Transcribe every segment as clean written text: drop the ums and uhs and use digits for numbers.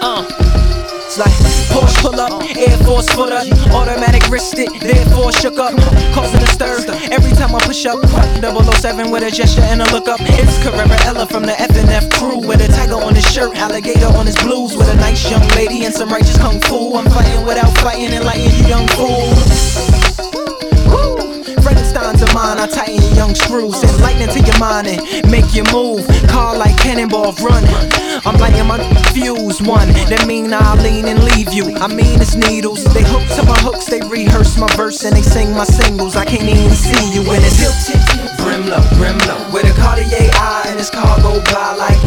It's like Porsche pull up, Air Force footer, automatic wrist it, therefore shook up, causing a stir. Every time I push up, 007 with a gesture and a look up. It's Carrera Ella from the F&F crew, with a tiger on his shirt, alligator on his blues, with a nice young lady and some righteous kung fu. I'm fighting without fighting, enlighten you young fools. Frankenstein's of mine, I tighten your young screws, send lightning to your mind and make you move. Car like cannonball running, I'm lighting my fuse one. That mean I'll lean and leave you. I mean it's needles. They hook to my hooks, they rehearse my verse and they sing my singles. I can't even see you when it's tilted, brim low, with a Cartier eye and this car go by like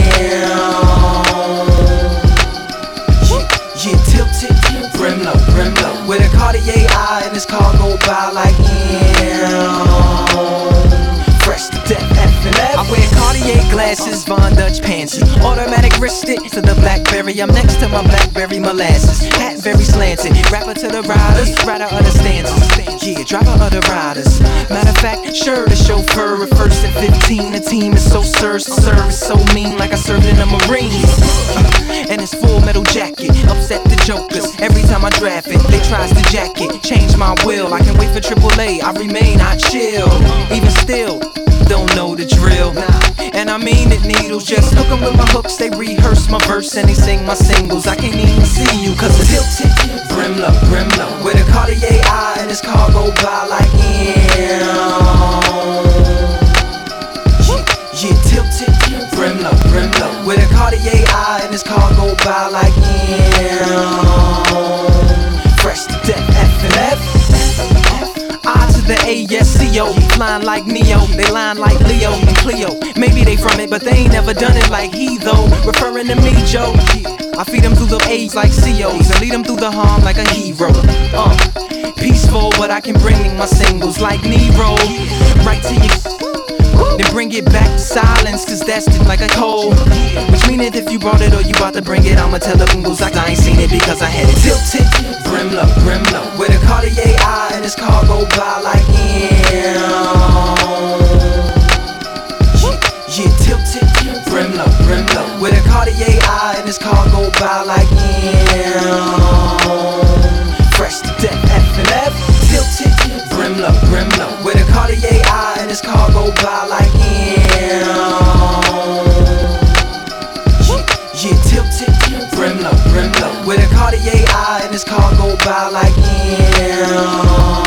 yeah, tilted, brim low, with a Cartier eye and this car go by like fresh to death, F&F. I wear Cartier glasses, Von Dutch pants, automatic wrist it to the Blackberry. I'm next to my Blackberry molasses, hat very slanted, rapper to the riders, rider of the stanzas, yeah, driver of the riders. Matter of fact, sure, the chauffeur at first at 15. The team is so service so mean, like I served in the Marines. And it's full metal jacket, upset the jokers. Every time I draft it, they tries to jack it, change my will. I can wait for AAA, I remain, I chill. Even still, don't know the drill. And I mean it, needles, just hook 'em with my hooks. They rehearse my verse and they sing my singles. I can't even see you cause it's tilted, brim low, with a Cartier eye and this car go by like yeah, tilted, brim low, with a Cartier eye and this car go by like fresh to death, F&F. I to the ASCO, flying like Neo, they line like Leo and Cleo. Maybe they from it, but they ain't never done it like he though. Referring to me, Joe. I feed them through the A's like COs and lead them through the harm like a hero. Peaceful, but I can bring my singles like Nero right to you. Then bring it back to silence, cause that's like a cold. Which mean that if you brought it or you about to bring it, I'ma tell the bingles like I ain't seen it because I had it tilted, brim low, with a Cartier eye and this car go by like yeah, tilted, brim low, with a Cartier eye and this car go by like fresh to death, F&F. Tilted, brim low, with a Cartier eye and this car go by like yeah, tilted, brim low, with a Cartier eye and this car go by like